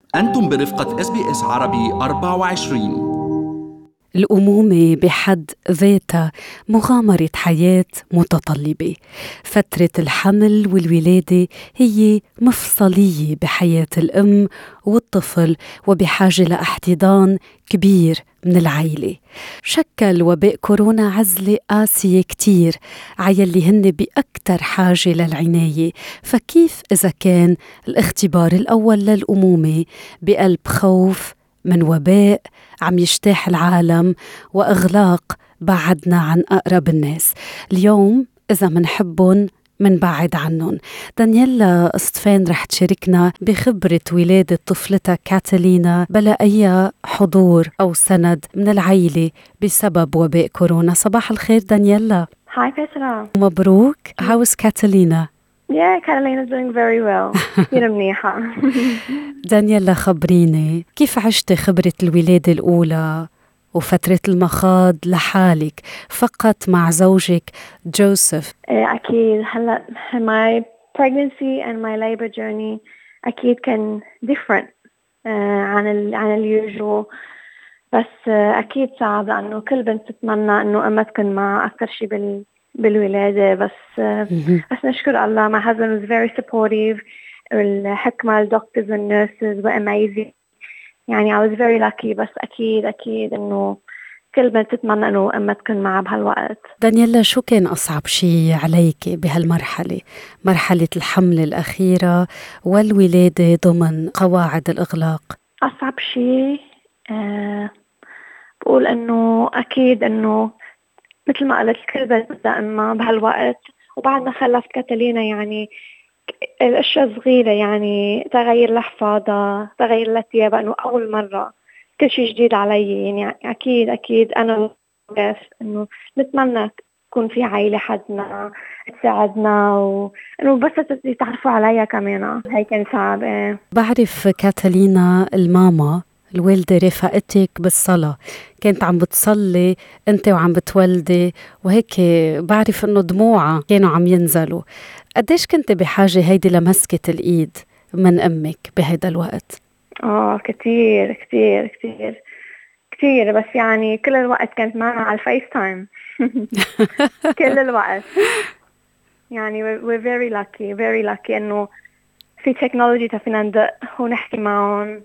أنتم برفقة SBS عربي 24. الأمومة بحد ذاتها مغامرة حياة متطلبة. فترة الحمل والولادة هي مفصلية بحياة الأم والطفل، وبحاجة لاحتضان كبير من العيلة. شكل وباء كورونا عزلة قاسية كتير عياللي هن بأكتر حاجة للعناية. فكيف إذا كان الاختبار الأول للأمومة بقلب خوف من وباء عم يجتاح العالم وإغلاق بعدنا عن أقرب الناس؟ اليوم إذا منحبهم منبعد عنهم. دانييلا اسطفان رح تشاركنا بخبرة ولادة طفلتها كاتالينا بلا أي حضور أو سند من العيلة بسبب وباء كورونا. صباح الخير دانييلا. Hi, Petra. مبروك. How is Catalina? Yeah, Catalina's doing very well. كثير منيحة. دانييلا، خبريني كيف عشتي خبرة الولادة الأولى وفترة المخاض لحالك فقط مع زوجك جوزيف؟ أكيد هلا my pregnancy and my labor journey أكيد كان different عن ال usual. بس أكيد صعب لأنه كل بنت تتمنى إنه أمها تكون معها أكثر شيء بالولادة. بس نشكر الله. My husband was very supportive. الحكمة الدكتورز والنيرسز were amazing. يعني I was very lucky. بس أكيد إنه كل بنت تتمنى إنه أمها تكون معها بهالوقت. دانييلا، شو كان أصعب شيء عليك بهالمرحلة، مرحلة الحمل الأخيرة والولادة ضمن قواعد الإغلاق؟ أصعب شيء بقول إنه أكيد إنه مثل ما قلت كل بنت بدها أمها بهالوقت. وبعد ما خلفت كاتالينا يعني الأشياء صغيرة، يعني تغير الحفاضة، تغير الثياب، إنه أول مرة كل شيء جديد علي. يعني أكيد أنا بس إنه نتمنى يكون في عائلة حدنا تساعدنا، وإنه بس يتعرفوا عليا كمان. هاي كان صعب. بعرف كاتالينا الماما الوالدة رفقتك بالصلاة كانت عم بتصلي انت وعم بتولدي، وهيك بعرف انه دموعها كانوا عم ينزلوا. قديش كنت بحاجة هيدي لمسكة الإيد من أمك بهيدا الوقت؟ كتير كتير كتير كتير. بس يعني كل الوقت كانت معنا على الفيس تايم. كل الوقت. يعني we're very lucky إنه في تكنولوجي فينا ندق ونحكي معهم.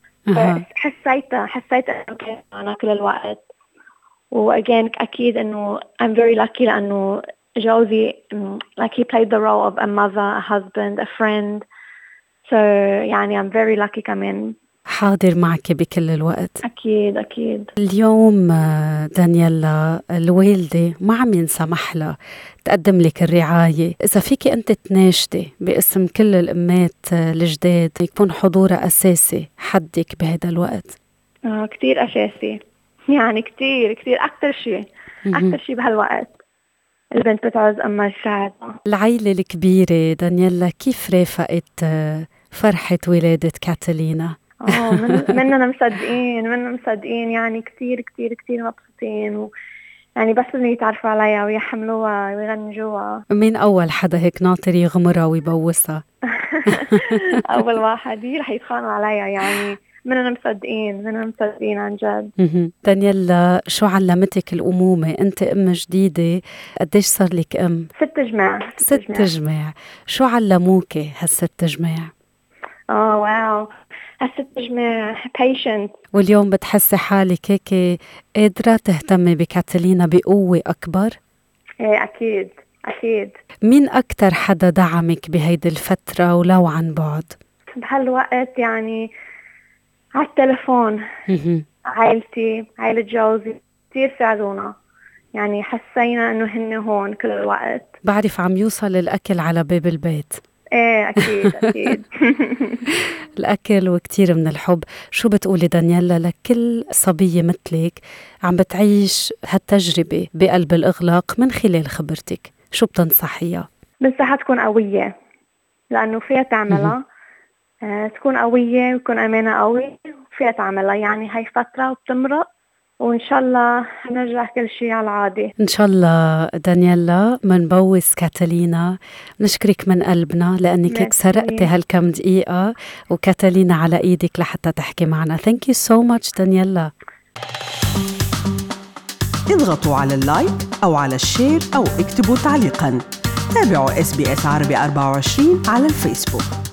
حسيت إنه كان معنا كل الوقت. وأجين أكيد إنه I'm very lucky لأنه جوزي like he played the role of a mother, a husband, a friend. So يعني I'm very lucky كمان. حاضر معك بكل الوقت. أكيد. اليوم دانييلا الوالدة ما عم ينسمح لها تقدم لك الرعاية. إذا فيك أنت تناشدي باسم كل الأمات الجداد يكون حضورها أساسي حدك بهذا الوقت. كتير أساسي. يعني كتير أكتر شيء بهالوقت البنت بتعوز أمها تساعدها. العيلة الكبيرة دانييلا كيف رافقت فرحة ولادة كاتالينا؟ مننا مصدقين يعني كتير مبسوطين. يعني بس إنه يتعرفوا عليها ويحملوها ويغنجوها. مين أول حدا هيك ناطر يغمرها ويبوسها؟ أول واحد رح يتخانقوا عليها. يعني مننا مصدقين عن جد. دانييلا، شو علمتك الأمومة؟ أنت أم جديدة، قديش صار لك أم؟ 6 جماع. شو علموك هالست جماع؟ واو، هالست جماع patient. واليوم بتحسي حالك هيك قادرة تهتمي بكاتالينا بقوة أكبر؟ إيه أكيد. مين أكتر حدا دعمك بهيدي الفترة ولو عن بعد؟ بهالوقت يعني على التلفون عائلتي، عائلة جوزي كتير ساعدونا. يعني حسينا إنه هن هون كل الوقت. بعرف عم يوصل الأكل على باب البيت. إيه أكيد. الأكل وكتير من الحب. شو بتقولي دانييلا لكل صبية مثلك عم بتعيش هالتجربة بقلب الإغلاق من خلال خبرتك؟ شو بتنصحيها؟ بنصحها تكون قوية لأنه فيها تعملها. تكون قوية وتكون أمانة قوي وفيها تعملها. يعني هاي فترة وبتمرق وإن شاء الله نرجع كل شيء على العادي. إن شاء الله دانييلا. منبوس كاتالينا، نشكرك من قلبنا لأنك هيك سرقتي هالكم دقيقة وكاتالينا على إيدك لحتى تحكي معنا. Thank you so much دانييلا. اضغطوا على اللايك أو على الشير أو اكتبوا تعليقاً. تابعوا SBS عربي 24 على الفيسبوك.